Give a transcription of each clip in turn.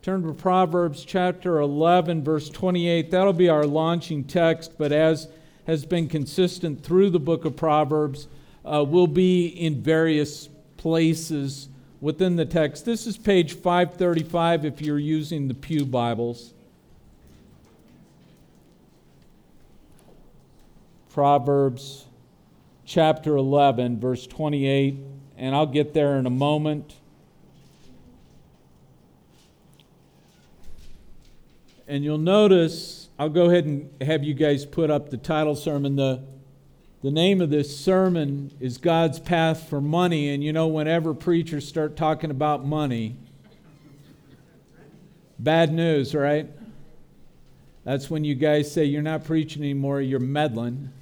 Turn to Proverbs chapter 11, verse 28. That'll be our launching text, but as has been consistent through the book of Proverbs, we'll be in various places within the text. This is page 535 if you're using the Pew Bibles. Proverbs chapter 11, verse 28, and I'll get there in a moment. And you'll notice, I'll go ahead and have you guys put up the title sermon. The name of this sermon is God's Path for Money. And you know, whenever preachers start talking about money, bad news, right? That's when you guys say you're not preaching anymore, you're meddling.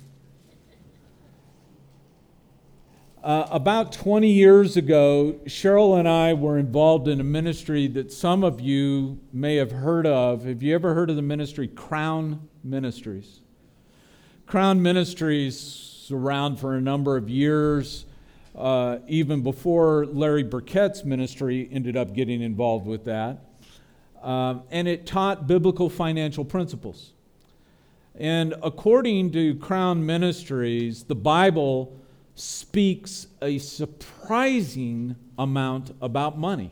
About 20 years ago, Cheryl and I were involved in a ministry that some of you may have heard of. Have you ever heard of the ministry Crown Ministries? Crown Ministries is around for a number of years, even before Larry Burkett's ministry ended up getting involved with that. And it taught biblical financial principles. And according to Crown Ministries, the Bible speaks a surprising amount about money.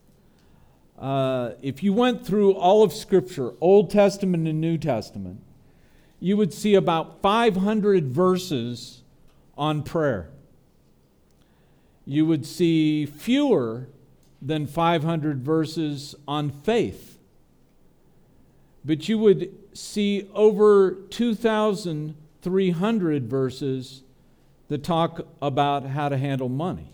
If you went through all of Scripture, Old Testament and New Testament, you would see about 500 verses on prayer. You would see fewer than 500 verses on faith. But you would see over 2,300 verses that talk about how to handle money.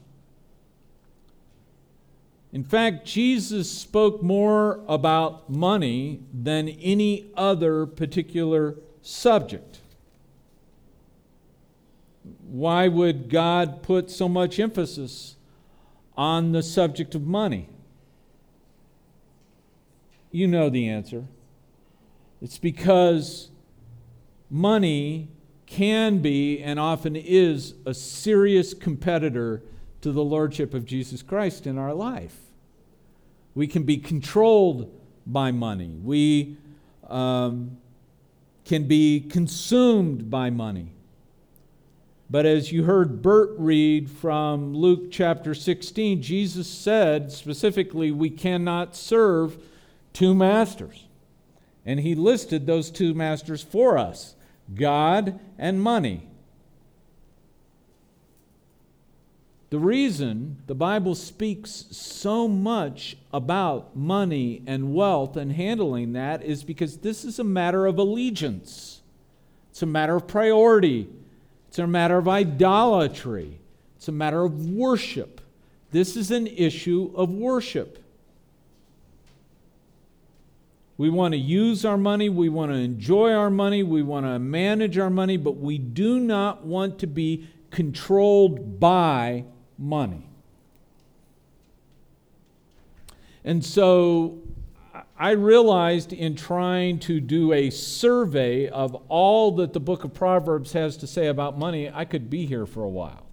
In fact, Jesus spoke more about money than any other particular subject. Why would God put so much emphasis on the subject of money? You know the answer. It's because money can be and often is a serious competitor to the Lordship of Jesus Christ in our life. We can be controlled by money. We can be consumed by money. But as you heard Bert read from Luke chapter 16, Jesus said specifically we cannot serve two masters. And he listed those two masters for us: God and money. The reason the Bible speaks so much about money and wealth and handling that is because this is a matter of allegiance. It's a matter of priority. It's a matter of idolatry. It's a matter of worship. This is an issue of worship. We want to use our money, we want to enjoy our money, we want to manage our money, but we do not want to be controlled by money. And so I realized in trying to do a survey of all that the book of Proverbs has to say about money, I could be here for a while.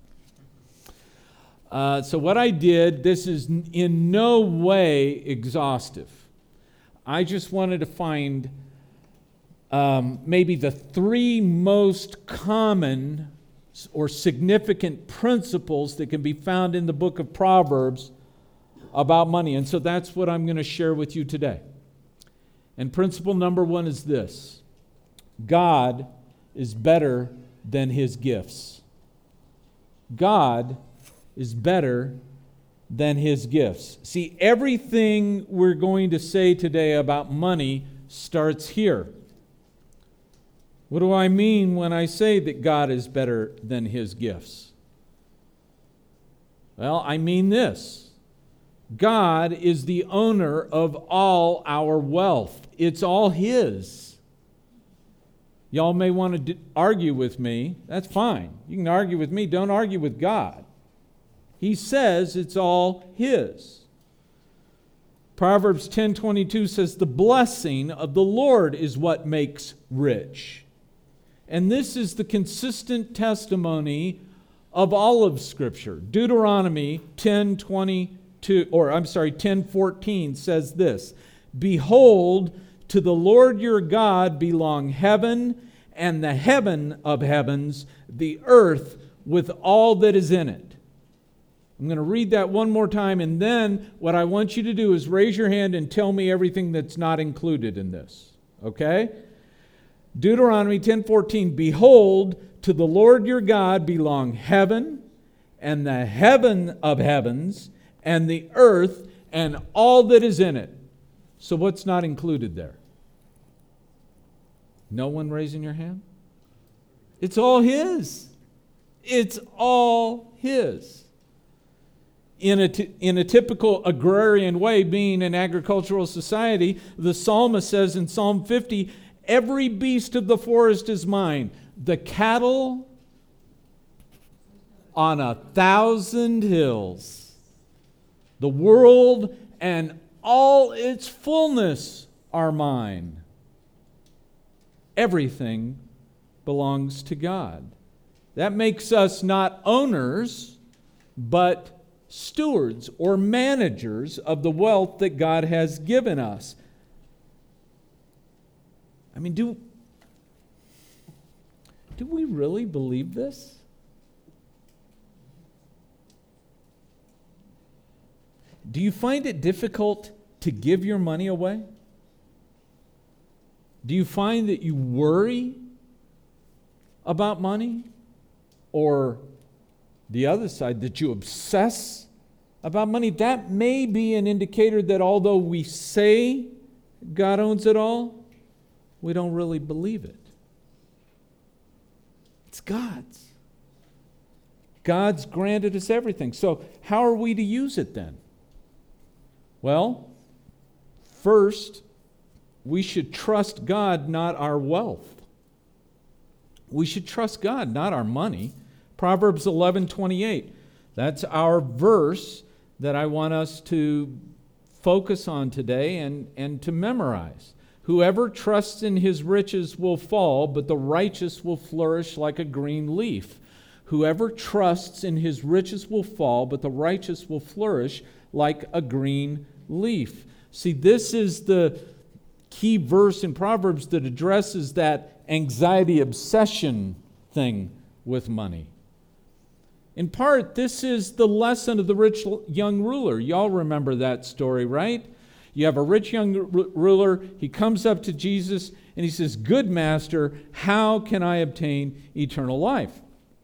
So what I did, this is in no way exhaustive. I just wanted to find maybe the three most common or significant principles that can be found in the book of Proverbs about money. And so that's what I'm going to share with you today. And principle number one is this: God is better than his gifts. God is better than his gifts. See, everything we're going to say today about money starts here. What do I mean when I say that God is better than his gifts? Well, I mean this: God is the owner of all our wealth. It's all his. Y'all may want to argue with me. That's fine. You can argue with me. Don't argue with God. He says it's all his. Proverbs 10:22 says, "The blessing of the Lord is what makes rich." And this is the consistent testimony of all of Scripture. Deuteronomy 10:14 says this: Behold, to the Lord your God belong heaven and the heaven of heavens, the earth with all that is in it. I'm going to read that one more time, and then what I want you to do is raise your hand and tell me everything that's not included in this. Okay? Deuteronomy 10:14, behold, to the Lord your God belong heaven and the heaven of heavens and the earth and all that is in it. So what's not included there? No one raising your hand? It's all His. It's all His. In a typical agrarian way, being an agricultural society, the psalmist says in Psalm 50, every beast of the forest is mine. The cattle on 1,000 hills. The world and all its fullness are mine. Everything belongs to God. That makes us not owners, but stewards or managers of the wealth that God has given us. I mean, do we really believe this? Do you find it difficult to give your money away? Do you find that you worry about money? Or the other side, that you obsess about money? That may be an indicator that although we say God owns it all, we don't really believe it. It's God's. God's granted us everything. So how are we to use it then? Well, first, we should trust God, not our wealth. We should trust God, not our money. Proverbs 11:28. That's our verse that I want us to focus on today and to memorize. Whoever trusts in his riches will fall, but the righteous will flourish like a green leaf. Whoever trusts in his riches will fall, but the righteous will flourish like a green leaf. See, this is the key verse in Proverbs that addresses that anxiety obsession thing with money. In part, this is the lesson of the rich young ruler. Y'all remember that story, right? You have a rich young ruler. He comes up to Jesus and he says, "Good master, how can I obtain eternal life?"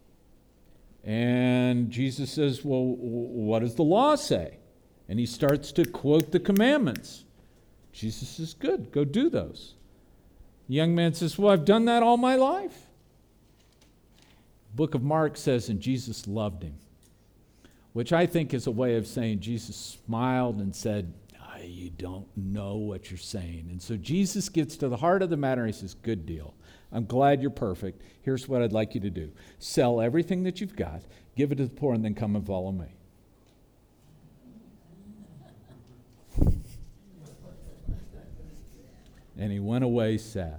And Jesus says, "Well, what does the law say?" And he starts to quote the commandments. Jesus says, "Good, go do those." The young man says, "Well, I've done that all my life." The book of Mark says, and Jesus loved him, which I think is a way of saying Jesus smiled and said, "You don't know what you're saying." And so Jesus gets to the heart of the matter and he says, "Good deal. I'm glad you're perfect. Here's what I'd like you to do. Sell everything that you've got, give it to the poor, and then come and follow me." And he went away sad.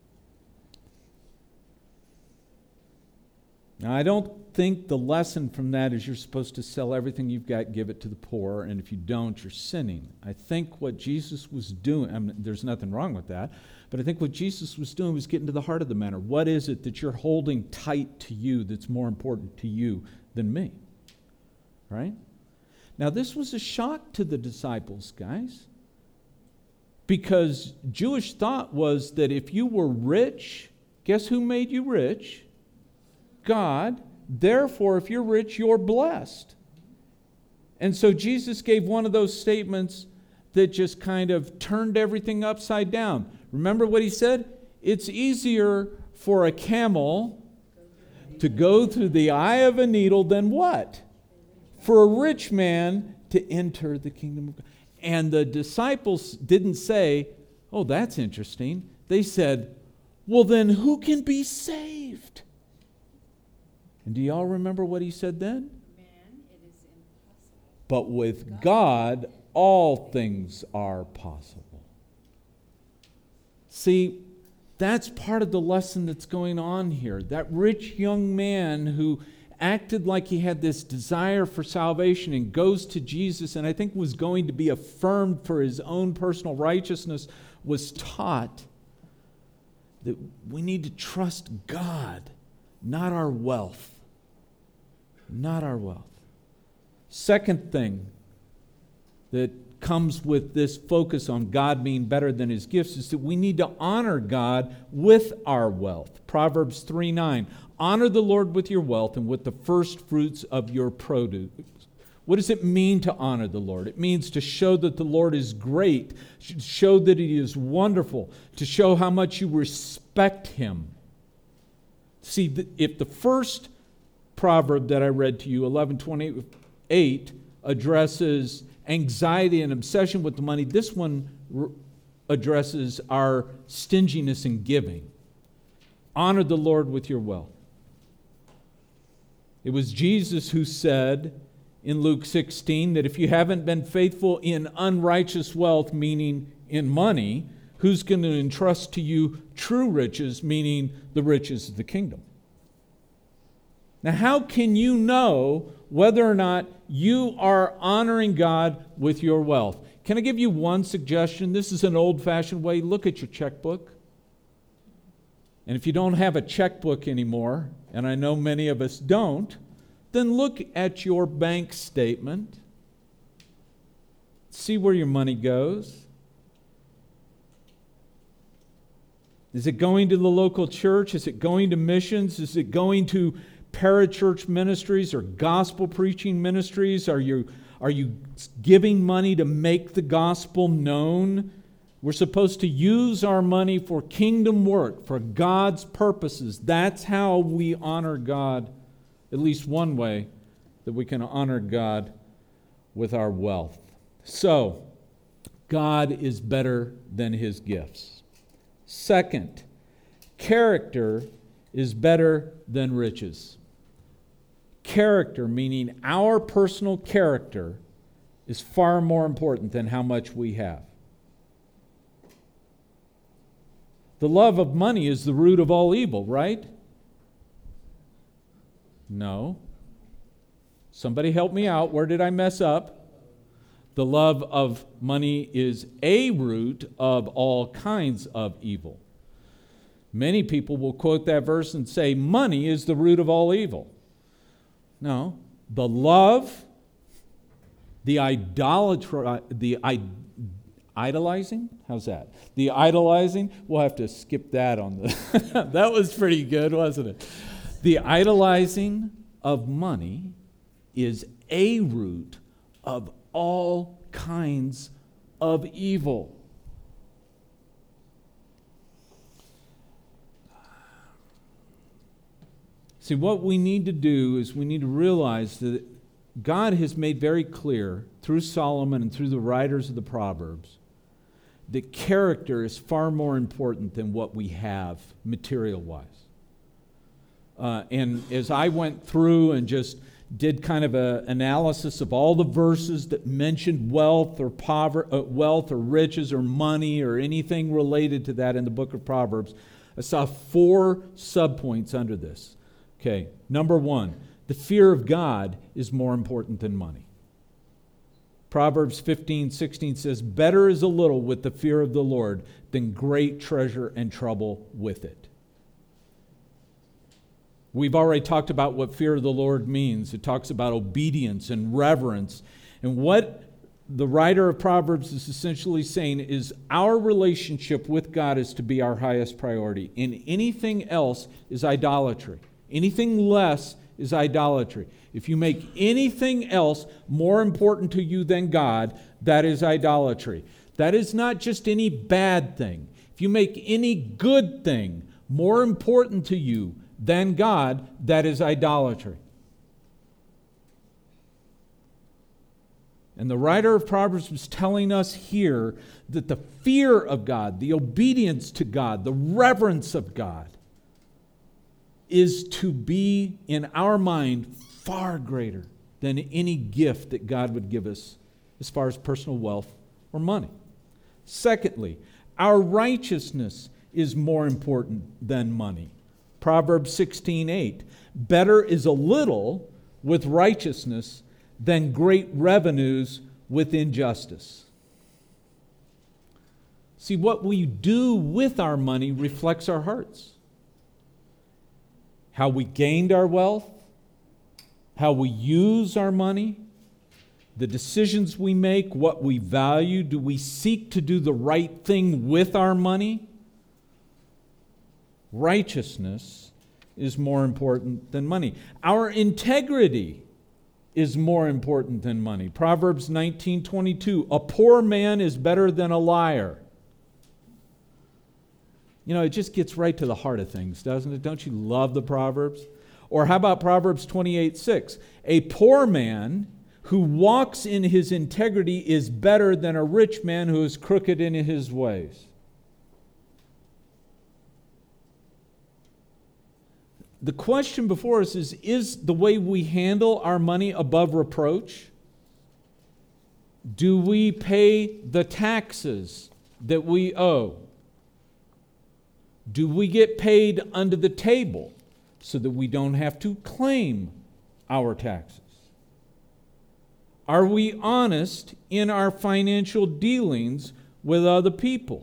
Now, I don't think the lesson from that is you're supposed to sell everything you've got, give it to the poor, and if you don't, you're sinning. I think what Jesus was doing, I mean, there's nothing wrong with that, but I think what Jesus was doing was getting to the heart of the matter. What is it that you're holding tight to you that's more important to you than me? Right? Now, this was a shock to the disciples, guys, because Jewish thought was that if you were rich, guess who made you rich? God. Therefore, if you're rich, you're blessed. And so Jesus gave one of those statements that just kind of turned everything upside down. Remember what he said? It's easier for a camel to go through the eye of a needle than what? For a rich man to enter the kingdom of God. And the disciples didn't say, "Oh, that's interesting." They said, "Well, then who can be saved?" And do y'all remember what he said then? Man, it is impossible. But with God, all things are possible. See, that's part of the lesson that's going on here. That rich young man who acted like he had this desire for salvation and goes to Jesus and I think was going to be affirmed for his own personal righteousness, was taught that we need to trust God, not our wealth. Not our wealth. Second thing that comes with this focus on God being better than his gifts is that we need to honor God with our wealth. Proverbs 3:9, honor the Lord with your wealth and with the first fruits of your produce. What does it mean to honor the Lord? It means to show that the Lord is great, to show that he is wonderful, to show how much you respect him. See, if the first proverb that I read to you, 11:28, addresses anxiety and obsession with the money, this one addresses our stinginess in giving. Honor the Lord with your wealth. It was Jesus who said in Luke 16 that if you haven't been faithful in unrighteous wealth, meaning in money, who's going to entrust to you true riches, meaning the riches of the kingdom? Now, how can you know whether or not you are honoring God with your wealth? Can I give you one suggestion? This is an old-fashioned way. Look at your checkbook. And if you don't have a checkbook anymore, and I know many of us don't, then look at your bank statement. See where your money goes. Is it going to the local church? Is it going to missions? Is it going to parachurch ministries or gospel preaching ministries? Are you giving money to make the gospel known? We're supposed to use our money for kingdom work, for God's purposes. That's how we honor God, at least one way that we can honor God with our wealth. So, God is better than his gifts. Second, character is better than riches. Character, meaning our personal character, is far more important than how much we have. The love of money is the root of all evil, right? No. Somebody help me out. Where did I mess up? The love of money is a root of all kinds of evil. Many people will quote that verse and say, money is the root of all evil. No. The love, the idolizing? How's that? The idolizing, we'll have to skip that on the... That was pretty good, wasn't it? The idolizing of money is a root of all kinds of evil. See, what we need to do is we need to realize that God has made very clear through Solomon and through the writers of the Proverbs that character is far more important than what we have material-wise. And as I went through and just did kind of an analysis of all the verses that mentioned wealth or wealth or riches or money or anything related to that in the book of Proverbs, I saw 4 subpoints under this. Okay, number 1, the fear of God is more important than money. Proverbs 15:16 says, better is a little with the fear of the Lord than great treasure and trouble with it. We've already talked about what fear of the Lord means. It talks about obedience and reverence. And what the writer of Proverbs is essentially saying is our relationship with God is to be our highest priority. And anything else is idolatry. Anything less is idolatry. If you make anything else more important to you than God, that is idolatry. That is not just any bad thing. If you make any good thing more important to you than God, that is idolatry. And the writer of Proverbs was telling us here that the fear of God, the obedience to God, the reverence of God is to be in our mind far greater than any gift that God would give us as far as personal wealth or money. Secondly, our righteousness is more important than money. Proverbs 16:8. Better is a little with righteousness than great revenues with injustice. See, what we do with our money reflects our hearts. How we gained our wealth, how we use our money, the decisions we make, what we value. Do we seek to do the right thing with our money? Righteousness is more important than money. Our integrity is more important than money. Proverbs 19:22, a poor man is better than a liar. You know, it just gets right to the heart of things, doesn't it? Don't you love the Proverbs? Or how about Proverbs 28:6? A poor man who walks in his integrity is better than a rich man who is crooked in his ways. The question before us is the way we handle our money above reproach? Do we pay the taxes that we owe? Do we get paid under the table so that we don't have to claim our taxes? Are we honest in our financial dealings with other people?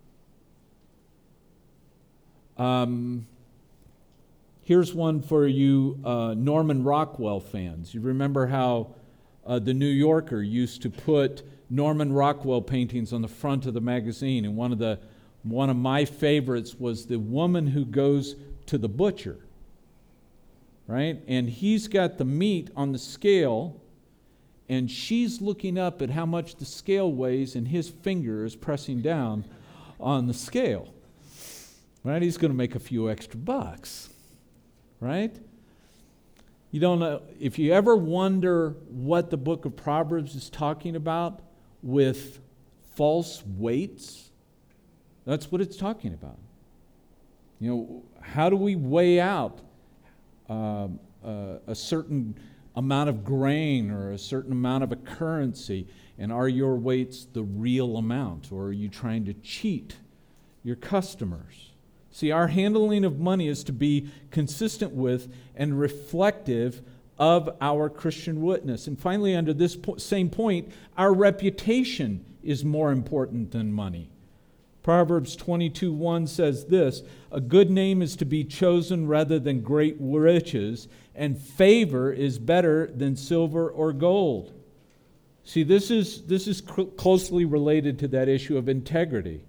Here's one for you Norman Rockwell fans. You remember how the New Yorker used to put Norman Rockwell paintings on the front of the magazine, and one of my favorites was the woman who goes to the butcher, right? And he's got the meat on the scale, and she's looking up at how much the scale weighs, and his finger is pressing down on the scale, right? He's going to make a few extra bucks. Right? You don't know, if you ever wonder what the book of Proverbs is talking about with false weights, that's what it's talking about. You know, how do we weigh out a certain amount of grain or a certain amount of a currency, and are your weights the real amount, or are you trying to cheat your customers? See, our handling of money is to be consistent with and reflective of our Christian witness. And finally, under this same point, our reputation is more important than money. Proverbs 22:1 says this, a good name is to be chosen rather than great riches, and favor is better than silver or gold. See, this is closely related to that issue of integrity.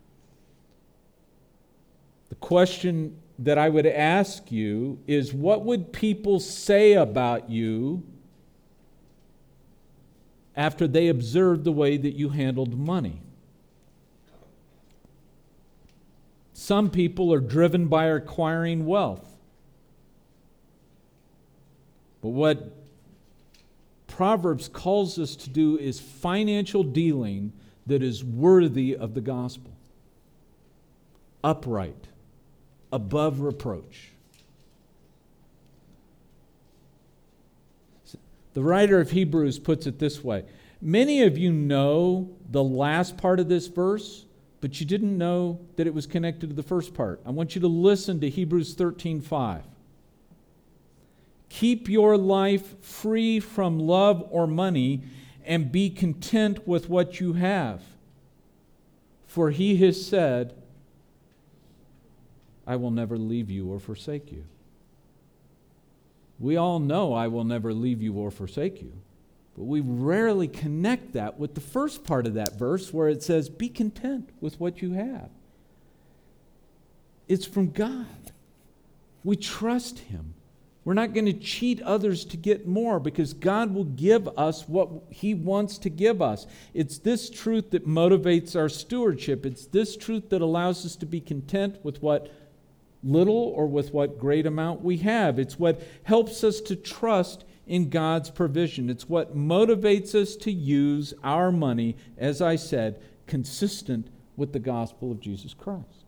The question that I would ask you is, what would people say about you after they observed the way that you handled money? Some people are driven by acquiring wealth. But what Proverbs calls us to do is financial dealing that is worthy of the gospel. Upright. Above reproach. The writer of Hebrews puts it this way. Many of you know the last part of this verse, but you didn't know that it was connected to the first part. I want you to listen to Hebrews 13:5. Keep your life free from love or money, and be content with what you have. For he has said, I will never leave you or forsake you. We all know I will never leave you or forsake you. But we rarely connect that with the first part of that verse where it says, be content with what you have. It's from God. We trust Him. We're not going to cheat others to get more, because God will give us what He wants to give us. It's this truth that motivates our stewardship. It's this truth that allows us to be content with what little or with what great amount we have. It's what helps us to trust in God's provision. It's what motivates us to use our money, as I said, consistent with the gospel of Jesus Christ.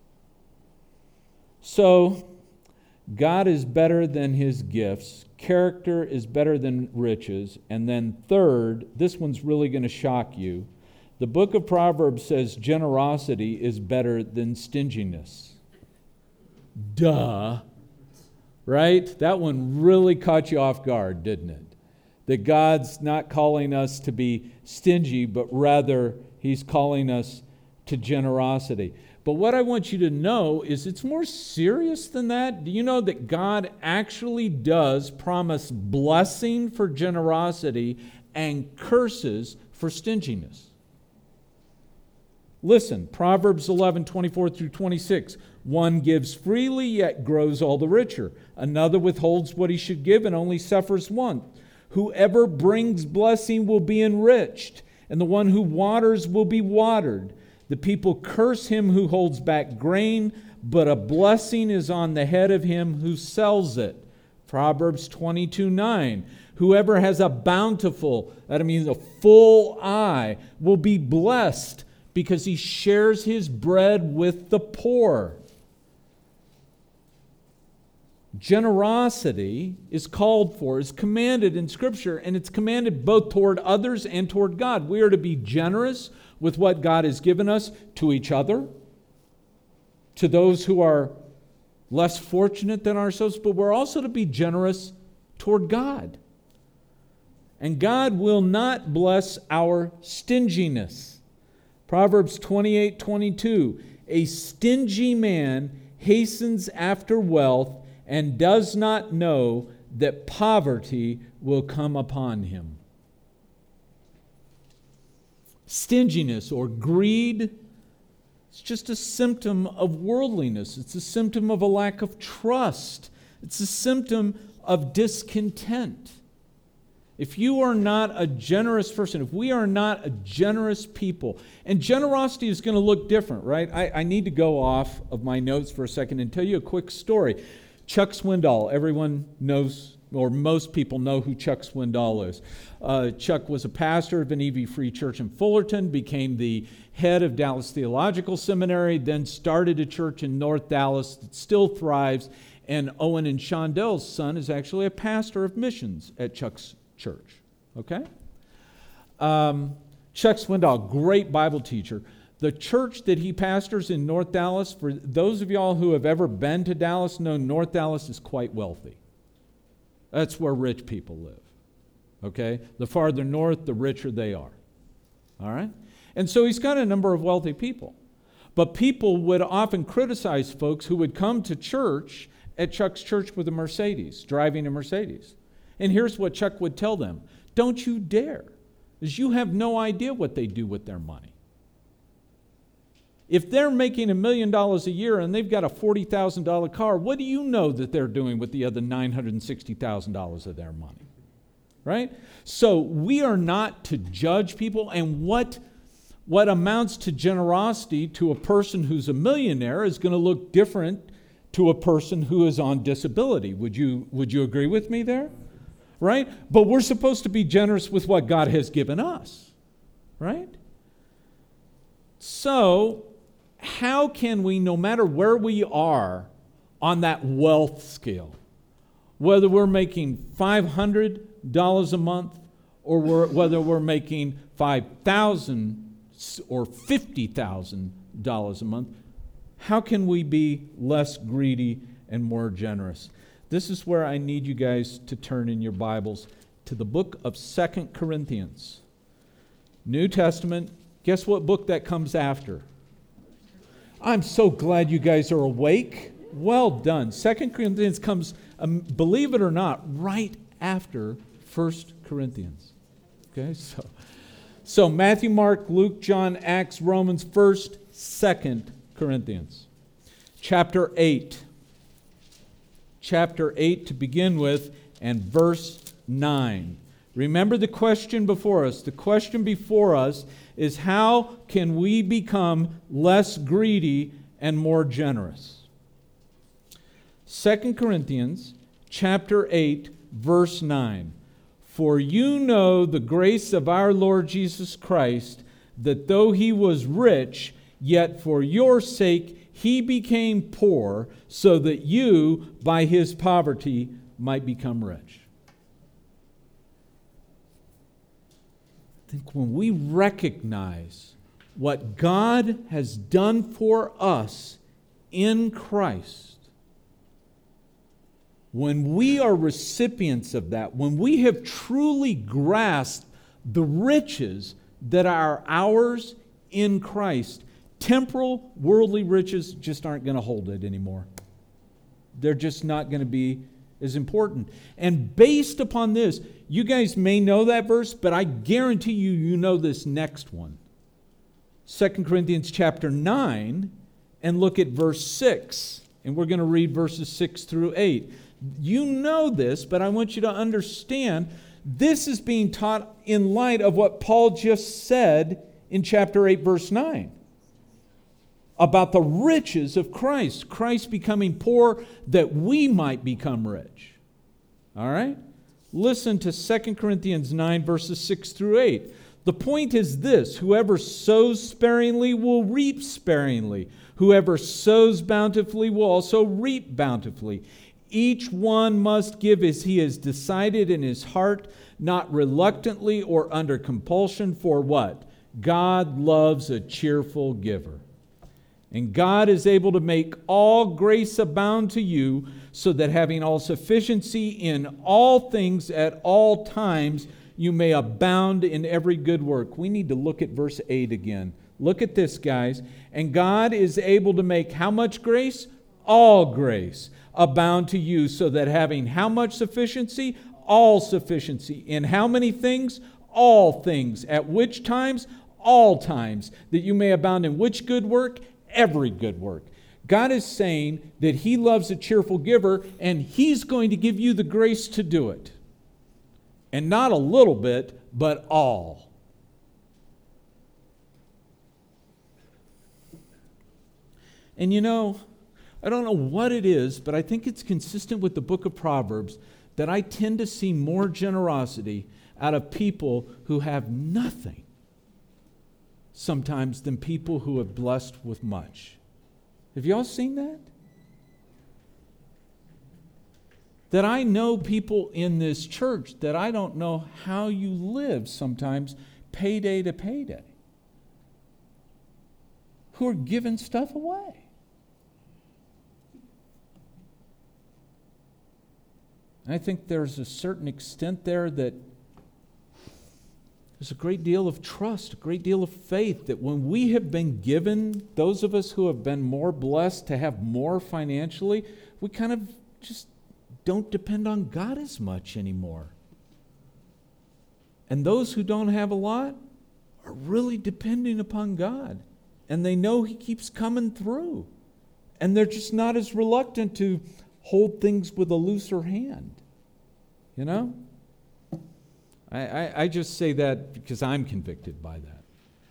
So, God is better than His gifts. Character is better than riches. And then third, this one's really going to shock you. The book of Proverbs says generosity is better than stinginess. Duh. Right? That one really caught you off guard, didn't it? That God's not calling us to be stingy, but rather He's calling us to generosity. But what I want you to know is it's more serious than that. Do you know that God actually does promise blessing for generosity and curses for stinginess? Listen, Proverbs 11:24-26. One gives freely, yet grows all the richer. Another withholds what he should give and only suffers want. Whoever brings blessing will be enriched, and the one who waters will be watered. The people curse him who holds back grain, but a blessing is on the head of him who sells it. Proverbs 22:9. Whoever has a bountiful, that means a full eye, will be blessed because he shares his bread with the poor. Generosity is called for, is commanded in Scripture, and it's commanded both toward others and toward God. We are to be generous with what God has given us to each other, to those who are less fortunate than ourselves, but we're also to be generous toward God. And God will not bless our stinginess. Proverbs 28:22, a stingy man hastens after wealth and does not know that poverty will come upon him. Stinginess or greed, it's just a symptom of worldliness. It's a symptom of a lack of trust. It's a symptom of discontent. If you are not a generous person, if we are not a generous people, and generosity is going to look different, right? I need to go off of my notes for a second and tell you a quick story. Chuck Swindoll, everyone knows, or most people know who Chuck Swindoll is. Chuck was a pastor of an EV Free Church in Fullerton, became the head of Dallas Theological Seminary, then started a church in North Dallas that still thrives, and Owen and Shondell's son is actually a pastor of missions at Chuck's church. Okay? Chuck Swindoll, great Bible teacher. The church that he pastors in North Dallas, for those of y'all who have ever been to Dallas, know North Dallas is quite wealthy. That's where rich people live. Okay? The farther north, the richer they are. All right? And so he's got a number of wealthy people. But people would often criticize folks who would come to church at Chuck's church with a Mercedes, driving a Mercedes. And here's what Chuck would tell them. Don't you dare, because you have no idea what they do with their money. If they're making $1 million a year and they've got a $40,000 car, what do you know that they're doing with the other $960,000 of their money? Right? So we are not to judge people, and what amounts to generosity to a person who's a millionaire is going to look different to a person who is on disability. Would you agree with me there? Right? But we're supposed to be generous with what God has given us. Right? So, how can we, no matter where we are on that wealth scale, whether we're making $500 a month or whether we're making $5,000 or $50,000 a month, how can we be less greedy and more generous? This is where I need you guys to turn in your Bibles to the book of 2 Corinthians. New Testament. Guess what book that comes after? I'm so glad you guys are awake. Well done. 2 Corinthians comes, believe it or not, right after 1 Corinthians. Okay, so Matthew, Mark, Luke, John, Acts, Romans, 1st, 2nd Corinthians. Chapter 8. Chapter 8 to begin with, and verse 9. Remember the question before us. The question before us is, how can we become less greedy and more generous? 2 Corinthians chapter 8, verse 9. For you know the grace of our Lord Jesus Christ, that though he was rich, yet for your sake he became poor, so that you, by his poverty, might become rich. I think when we recognize what God has done for us in Christ, when we are recipients of that, when we have truly grasped the riches that are ours in Christ, temporal, worldly riches just aren't going to hold it anymore. They're just not going to be as important. And based upon this, you guys may know that verse, but I guarantee you, you know this next one. 2 Corinthians chapter 9, and look at verse 6. And we're going to read verses 6 through 8. You know this, but I want you to understand this is being taught in light of what Paul just said in chapter 8, verse 9. About the riches of Christ. Christ becoming poor that we might become rich. All right? Listen to 2 Corinthians 9, verses 6 through 8. The point is this: whoever sows sparingly will reap sparingly. Whoever sows bountifully will also reap bountifully. Each one must give as he has decided in his heart, not reluctantly or under compulsion. For what? God loves a cheerful giver. And God is able to make all grace abound to you, so that having all sufficiency in all things at all times, you may abound in every good work. We need to look at verse 8 again. Look at this, guys. And God is able to make how much grace? All grace abound to you, so that having how much sufficiency? All sufficiency. In how many things? All things. At which times? All times. That you may abound in which good work? Every good work. God is saying that He loves a cheerful giver, and He's going to give you the grace to do it. And not a little bit, but all. And you know, I don't know what it is, but I think it's consistent with the book of Proverbs that I tend to see more generosity out of people who have nothing sometimes than people who have blessed with much. Have you all seen that? That I know people in this church that I don't know how you live sometimes payday to payday, who are giving stuff away. I think there's a certain extent there that there's a great deal of trust, a great deal of faith that when we have been given, those of us who have been more blessed to have more financially, we kind of just don't depend on God as much anymore. And those who don't have a lot are really depending upon God. And they know He keeps coming through. And they're just not as reluctant to hold things with a looser hand. You know? I just say that because I'm convicted by that.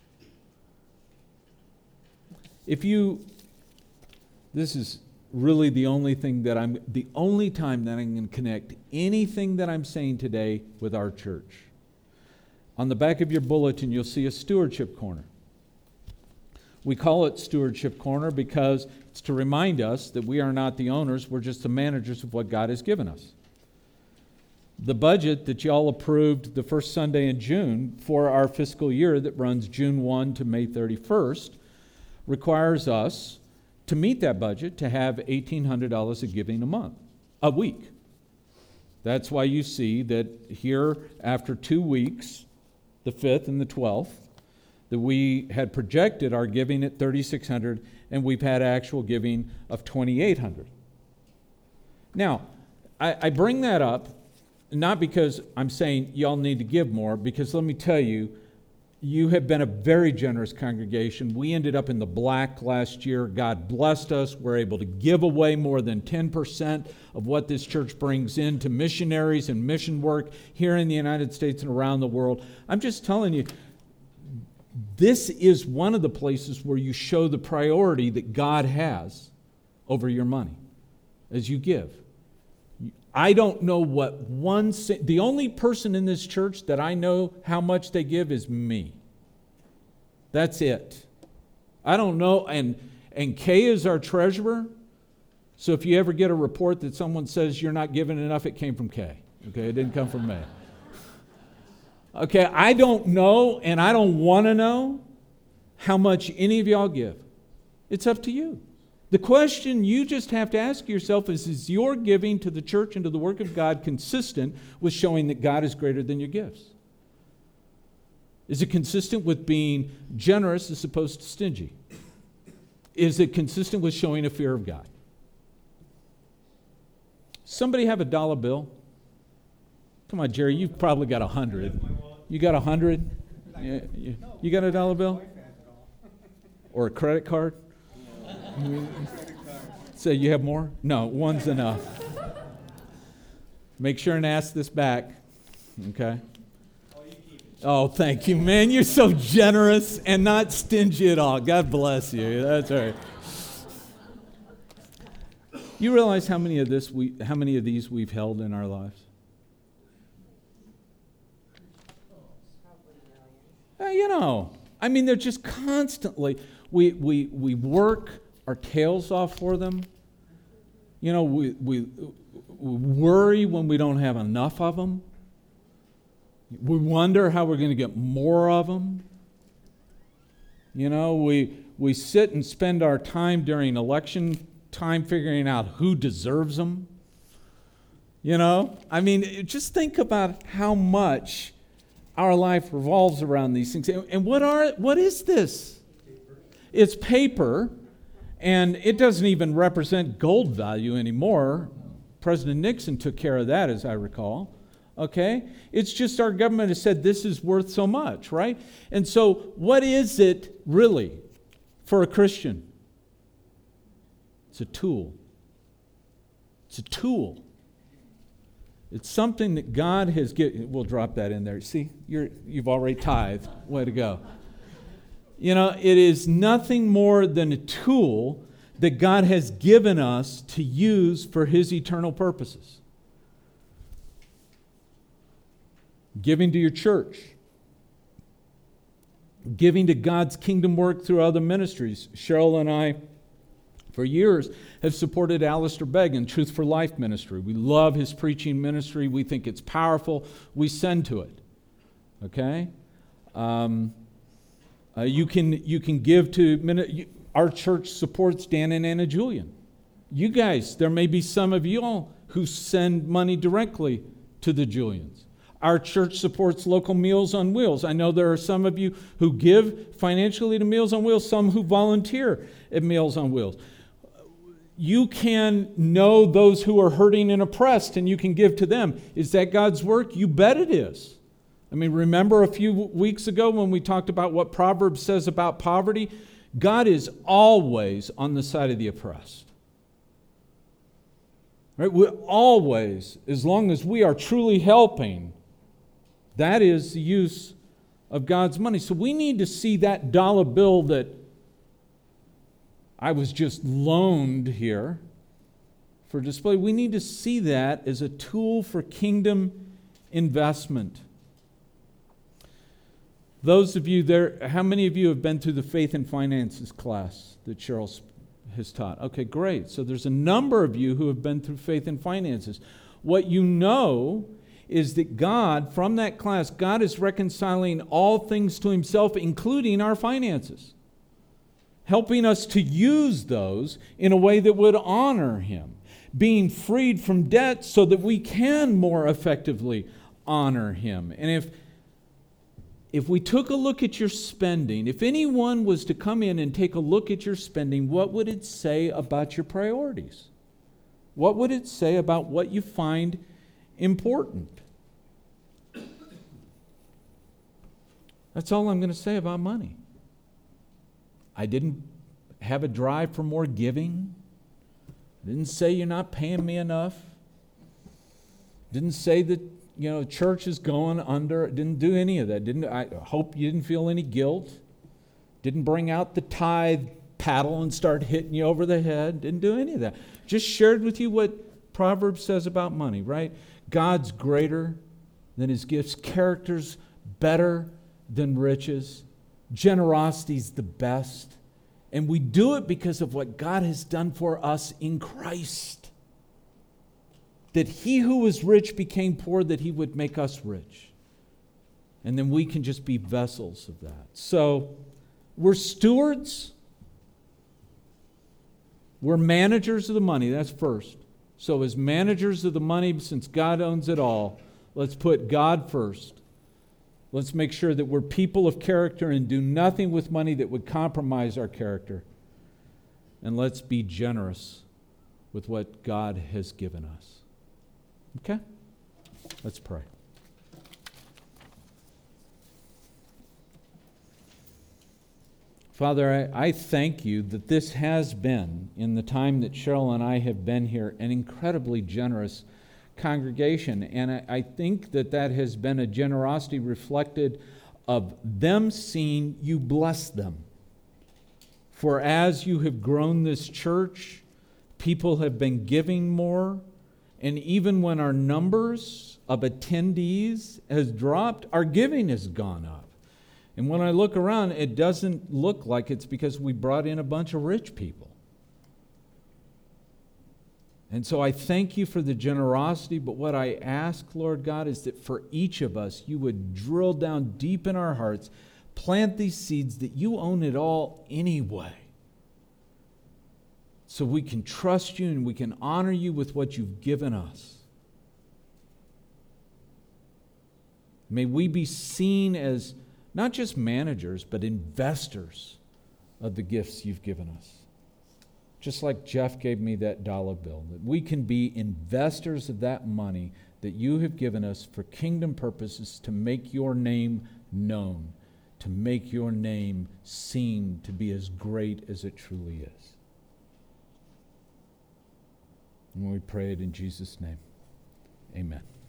This is really the only time that I'm going to connect anything that I'm saying today with our church. On the back of your bulletin, you'll see a stewardship corner. We call it Stewardship Corner because it's to remind us that we are not the owners, we're just the managers of what God has given us. The budget that y'all approved the first Sunday in June for our fiscal year that runs June 1 to May 31st requires us to meet that budget to have $1,800 of giving a week. That's why you see that here after 2 weeks, the 5th and the 12th, that we had projected our giving at $3,600 and we've had actual giving of $2,800. Now, I bring that up not because I'm saying y'all need to give more, because let me tell you, you have been a very generous congregation. We ended up in the black last year. God blessed us. We're able to give away more than 10% of what this church brings in to missionaries and mission work here in the United States and around the world. I'm just telling you, this is one of the places where you show the priority that God has over your money as you give. I don't know what the only person in this church that I know how much they give is me. That's it. I don't know, and Kay is our treasurer, so if you ever get a report that someone says you're not giving enough, it came from Kay. Okay, it didn't come from me. Okay, I don't know, and I don't want to know how much any of y'all give. It's up to you. The question you just have to ask yourself is your giving to the church and to the work of God consistent with showing that God is greater than your gifts? Is it consistent with being generous as opposed to stingy? Is it consistent with showing a fear of God? Somebody have a dollar bill? Come on, Jerry, you've probably got 100. You got 100? Yeah, you got a dollar bill? Or a credit card? Say you have more? No, one's enough. Make sure and ask this back. Okay? Oh, thank you, man. You're so generous and not stingy at all. God bless you. That's all right. You realize how many of these we've held in our lives? They're just constantly. We work our tails off for them. We worry when we don't have enough of them. We wonder how we're going to get more of them. We sit and spend our time during election time figuring out who deserves them. Just think about how much our life revolves around these things. And what is this? It's paper, and it doesn't even represent gold value anymore. President Nixon took care of that, as I recall. Okay? It's just our government has said this is worth so much, right? And so what is it really for a Christian? It's a tool. It's a tool. It's something that God has given. We'll drop that in there. See, you've already tithed. Way to go. It is nothing more than a tool that God has given us to use for His eternal purposes. Giving to your church. Giving to God's kingdom work through other ministries. Cheryl and I, for years, have supported Alistair Begg in Truth for Life ministry. We love his preaching ministry. We think it's powerful. We send to it. Okay? You can give to... Our church supports Dan and Anna Julian. You guys, there may be some of you all who send money directly to the Julians. Our church supports local Meals on Wheels. I know there are some of you who give financially to Meals on Wheels, some who volunteer at Meals on Wheels. You can know those who are hurting and oppressed, and you can give to them. Is that God's work? You bet it is. Remember a few weeks ago when we talked about what Proverbs says about poverty? God is always on the side of the oppressed. Right? We always, as long as we are truly helping, that is the use of God's money. So we need to see that dollar bill that I was just loaned here for display. We need to see that as a tool for kingdom investment. Those of you there, how many of you have been through the Faith and Finances class that Cheryl has taught? Okay, great. So there's a number of you who have been through Faith and Finances. What you know is that God, from that class, God is reconciling all things to Himself, including our finances, helping us to use those in a way that would honor Him, being freed from debt so that we can more effectively honor Him. And if we took a look at your spending, if anyone was to come in and take a look at your spending, what would it say about your priorities? What would it say about what you find important? That's all I'm going to say about money. I didn't have a drive for more giving. I didn't say you're not paying me enough. Didn't say that church is going under. Didn't do any of that. I hope you didn't feel any guilt. Didn't bring out the tithe paddle and start hitting you over the head. Didn't do any of that. Just shared with you what Proverbs says about money, right? God's greater than His gifts. Character's better than riches. Generosity's the best. And we do it because of what God has done for us in Christ. That He who was rich became poor, that He would make us rich. And then we can just be vessels of that. So, we're stewards. We're managers of the money, that's first. So as managers of the money, since God owns it all, let's put God first. Let's make sure that we're people of character and do nothing with money that would compromise our character. And let's be generous with what God has given us. Okay? Let's pray. Father, I thank you that this has been, in the time that Cheryl and I have been here, an incredibly generous congregation. And I think that has been a generosity reflected of them seeing you bless them. For as you have grown this church, people have been giving more. And even when our numbers of attendees has dropped, our giving has gone up. And when I look around, it doesn't look like it's because we brought in a bunch of rich people. And so I thank you for the generosity, but what I ask, Lord God, is that for each of us, you would drill down deep in our hearts, plant these seeds that you own it all anyway. So we can trust you and we can honor you with what you've given us. May we be seen as not just managers, but investors of the gifts you've given us. Just like Jeff gave me that dollar bill, that we can be investors of that money that you have given us for kingdom purposes to make your name known, to make your name seen to be as great as it truly is. And we pray it in Jesus' name. Amen.